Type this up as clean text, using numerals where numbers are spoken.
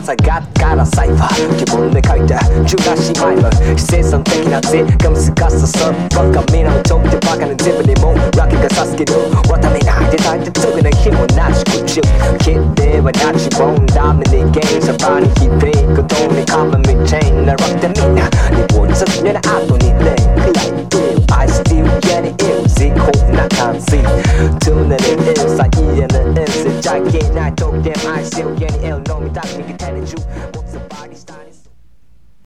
下がからサイファー自分で書いた18マイル生産的なぜが難しさそバカみんなをとってバカな自分にもラッキーがさすけどわためないで大体すぐな日もなし口切ってはなしボンダメにゲインさらに響くことにカメミチェーンならってみんな日本さすがな後にレンくらい I still get it ill 最高な感じ Tune it in 最嫌な in 世界ない時で I still get it ill 飲みたく逃げてる中もっとバリした